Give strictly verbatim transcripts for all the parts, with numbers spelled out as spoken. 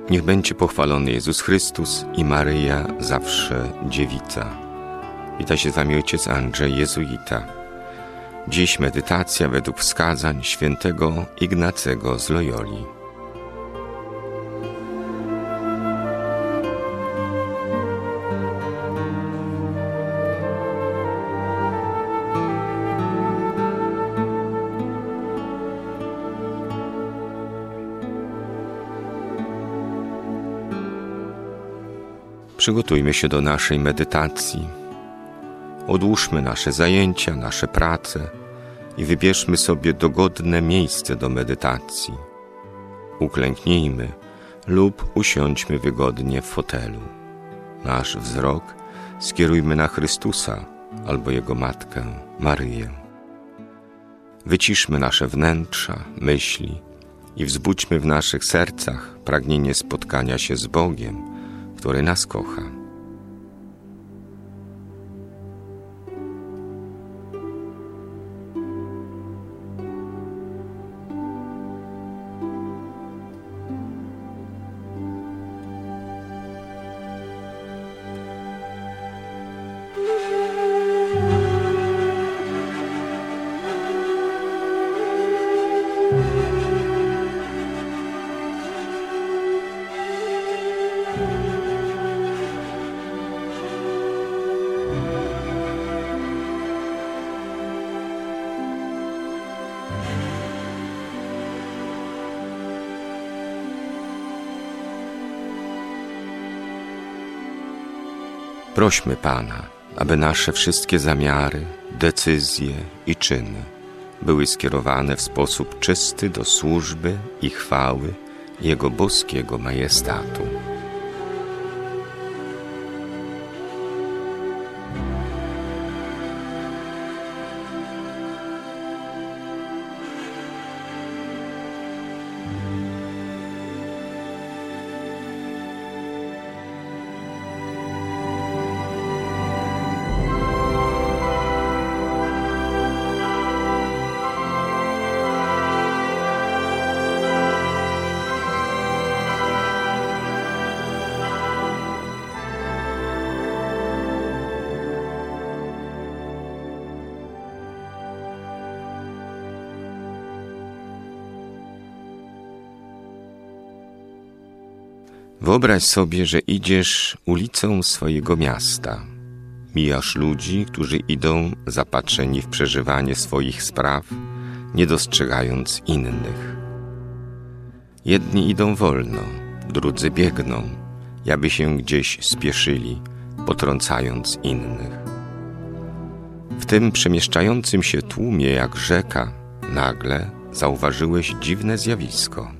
Niech będzie pochwalony Jezus Chrystus i Maryja, zawsze dziewica. Wita się z wami ojciec Andrzej, jezuita. Dziś medytacja według wskazań świętego Ignacego z Loyoli. Przygotujmy się do naszej medytacji. Odłóżmy nasze zajęcia, nasze prace i wybierzmy sobie dogodne miejsce do medytacji. Uklęknijmy lub usiądźmy wygodnie w fotelu. Nasz wzrok skierujmy na Chrystusa albo Jego Matkę, Maryję. Wyciszmy nasze wnętrza, myśli i wzbudźmy w naszych sercach pragnienie spotkania się z Bogiem, który nas kocha. Prośmy Pana, aby nasze wszystkie zamiary, decyzje i czyny były skierowane w sposób czysty do służby i chwały Jego boskiego majestatu. Wyobraź sobie, że idziesz ulicą swojego miasta. Mijasz ludzi, którzy idą zapatrzeni w przeżywanie swoich spraw, nie dostrzegając innych. Jedni idą wolno, drudzy biegną, jakby się gdzieś spieszyli, potrącając innych. W tym przemieszczającym się tłumie jak rzeka nagle zauważyłeś dziwne zjawisko.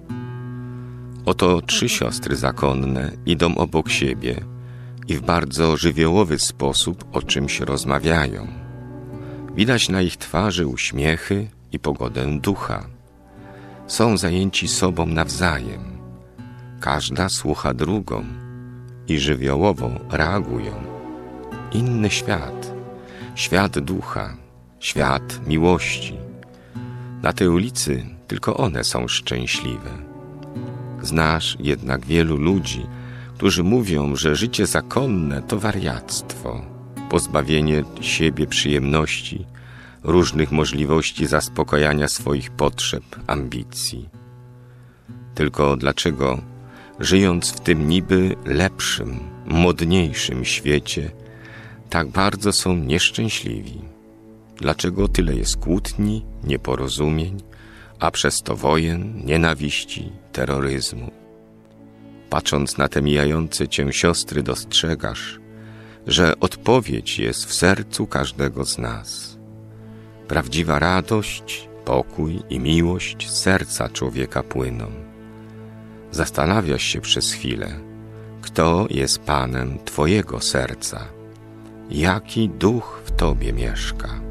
Oto trzy siostry zakonne idą obok siebie i w bardzo żywiołowy sposób o czymś rozmawiają. Widać na ich twarzy uśmiechy i pogodę ducha. Są zajęci sobą nawzajem. Każda słucha drugą i żywiołowo reagują. Inny świat, świat ducha, świat miłości. Na tej ulicy tylko one są szczęśliwe. Znasz jednak wielu ludzi, którzy mówią, że życie zakonne to wariactwo, pozbawienie siebie przyjemności, różnych możliwości zaspokojania swoich potrzeb, ambicji. Tylko dlaczego, żyjąc w tym niby lepszym, modniejszym świecie, tak bardzo są nieszczęśliwi? Dlaczego tyle jest kłótni, nieporozumień, a przez to wojen, nienawiści, terroryzmu? Patrząc na te mijające cię siostry, dostrzegasz, że odpowiedź jest w sercu każdego z nas. Prawdziwa radość, pokój i miłość z serca człowieka płyną. Zastanawiasz się przez chwilę, kto jest Panem twojego serca, jaki duch w tobie mieszka.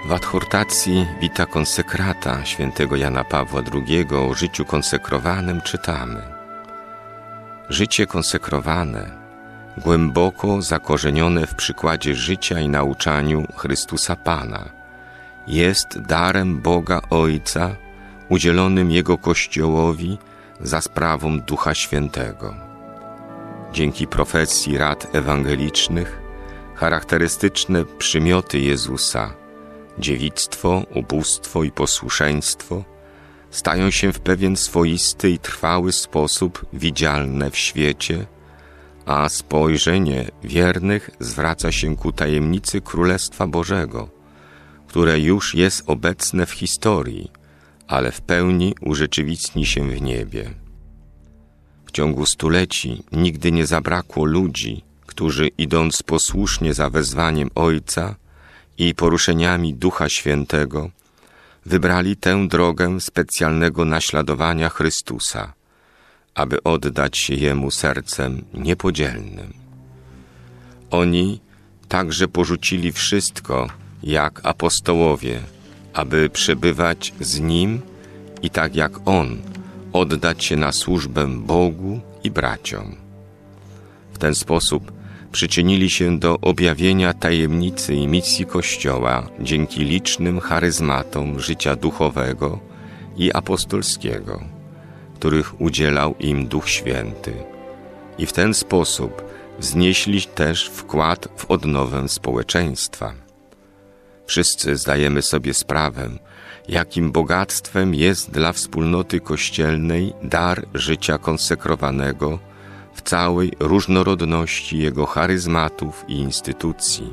W adhortacji Vita Consecrata świętego Jana Pawła drugiego o życiu konsekrowanym czytamy: życie konsekrowane, głęboko zakorzenione w przykładzie życia i nauczaniu Chrystusa Pana, jest darem Boga Ojca udzielonym Jego Kościołowi za sprawą Ducha Świętego. Dzięki profesji rad ewangelicznych charakterystyczne przymioty Jezusa, dziewictwo, ubóstwo i posłuszeństwo, stają się w pewien swoisty i trwały sposób widzialne w świecie, a spojrzenie wiernych zwraca się ku tajemnicy Królestwa Bożego, które już jest obecne w historii, ale w pełni urzeczywistni się w niebie. W ciągu stuleci nigdy nie zabrakło ludzi, którzy, idąc posłusznie za wezwaniem Ojca i poruszeniami Ducha Świętego, wybrali tę drogę specjalnego naśladowania Chrystusa, aby oddać się Jemu sercem niepodzielnym. Oni także porzucili wszystko, jak apostołowie, aby przebywać z Nim i tak jak On oddać się na służbę Bogu i braciom. W ten sposób przyczynili się do objawienia tajemnicy i misji Kościoła dzięki licznym charyzmatom życia duchowego i apostolskiego, których udzielał im Duch Święty, i w ten sposób wznieśli też wkład w odnowę społeczeństwa. Wszyscy zdajemy sobie sprawę, jakim bogactwem jest dla wspólnoty kościelnej dar życia konsekrowanego w całej różnorodności jego charyzmatów i instytucji.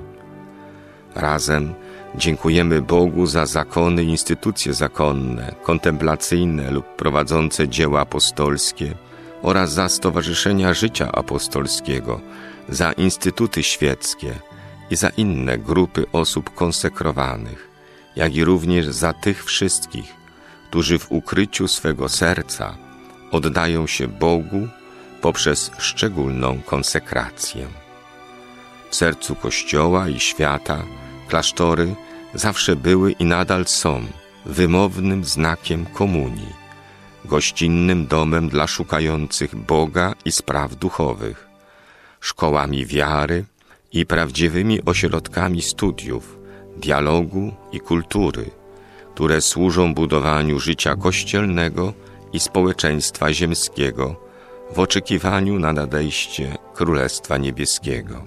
Razem dziękujemy Bogu za zakony i instytucje zakonne, kontemplacyjne lub prowadzące dzieła apostolskie oraz za stowarzyszenia życia apostolskiego, za instytuty świeckie i za inne grupy osób konsekrowanych, jak i również za tych wszystkich, którzy w ukryciu swego serca oddają się Bogu poprzez szczególną konsekrację. W sercu Kościoła i świata klasztory zawsze były i nadal są wymownym znakiem komunii, gościnnym domem dla szukających Boga i spraw duchowych, szkołami wiary i prawdziwymi ośrodkami studiów, dialogu i kultury, które służą budowaniu życia kościelnego i społeczeństwa ziemskiego w oczekiwaniu na nadejście Królestwa Niebieskiego.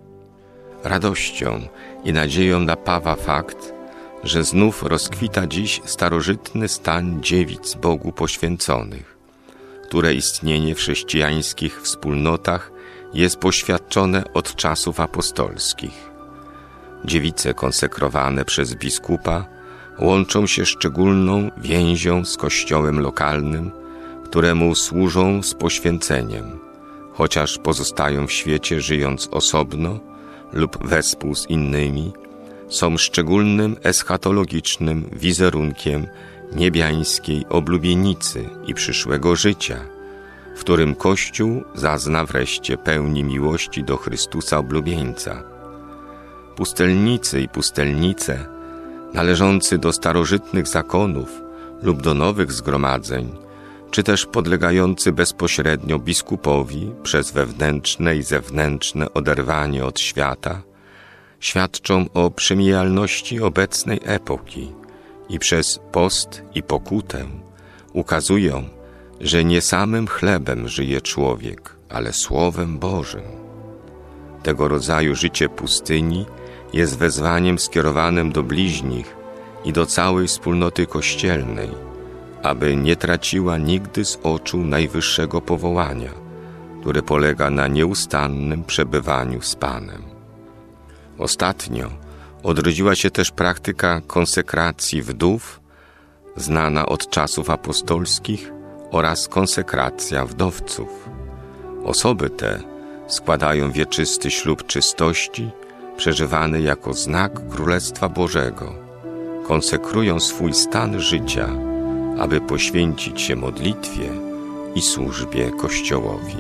Radością i nadzieją napawa fakt, że znów rozkwita dziś starożytny stan dziewic Bogu poświęconych, które istnienie w chrześcijańskich wspólnotach jest poświadczone od czasów apostolskich. Dziewice konsekrowane przez biskupa łączą się szczególną więzią z kościołem lokalnym, któremu służą z poświęceniem, chociaż pozostają w świecie żyjąc osobno lub wespół z innymi, są szczególnym eschatologicznym wizerunkiem niebiańskiej oblubienicy i przyszłego życia, w którym Kościół zazna wreszcie pełni miłości do Chrystusa oblubieńca. Pustelnicy i pustelnice, należący do starożytnych zakonów lub do nowych zgromadzeń, czy też podlegający bezpośrednio biskupowi przez wewnętrzne i zewnętrzne oderwanie od świata, świadczą o przemijalności obecnej epoki i przez post i pokutę ukazują, że nie samym chlebem żyje człowiek, ale Słowem Bożym. Tego rodzaju życie pustyni jest wezwaniem skierowanym do bliźnich i do całej wspólnoty kościelnej, aby nie traciła nigdy z oczu najwyższego powołania, które polega na nieustannym przebywaniu z Panem. Ostatnio odrodziła się też praktyka konsekracji wdów, znana od czasów apostolskich, oraz konsekracja wdowców. Osoby te składają wieczysty ślub czystości, przeżywany jako znak Królestwa Bożego. Konsekrują swój stan życia, aby poświęcić się modlitwie i służbie Kościołowi.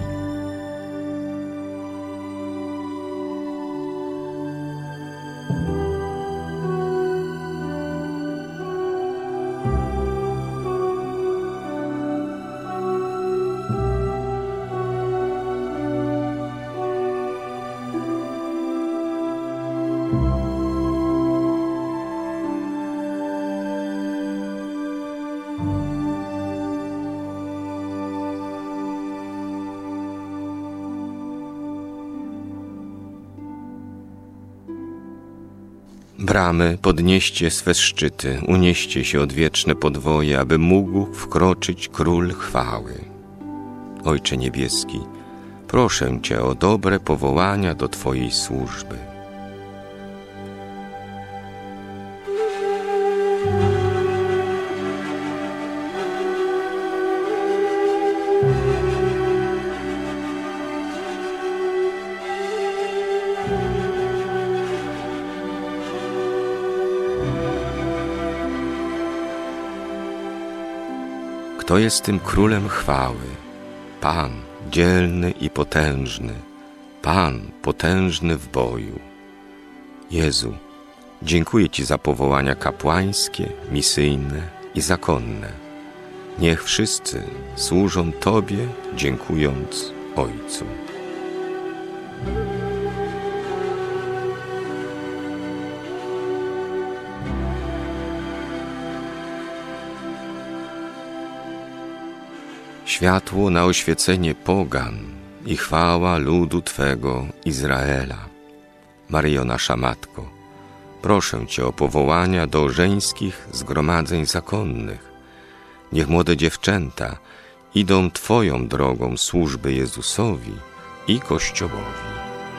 bramy, podnieście swe szczyty, unieście się odwieczne podwoje, aby mógł wkroczyć Król chwały. Ojcze Niebieski, proszę Cię o dobre powołania do Twojej służby. Kto jest tym Królem chwały? Pan, dzielny i potężny, Pan, potężny w boju. Jezu, dziękuję Ci za powołania kapłańskie, misyjne i zakonne. Niech wszyscy służą Tobie, dziękując Ojcu. Światło na oświecenie pogan i chwała ludu Twego Izraela. Maryjo, nasza Matko, proszę Cię o powołania do żeńskich zgromadzeń zakonnych. Niech młode dziewczęta idą Twoją drogą służby Jezusowi i Kościołowi.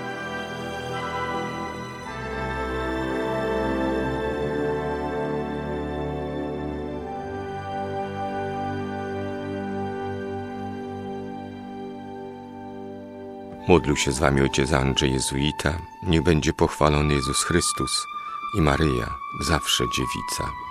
Modlił się z Wami ojciec Andrzej Jezuita. Niech będzie pochwalony Jezus Chrystus i Maryja, zawsze dziewica.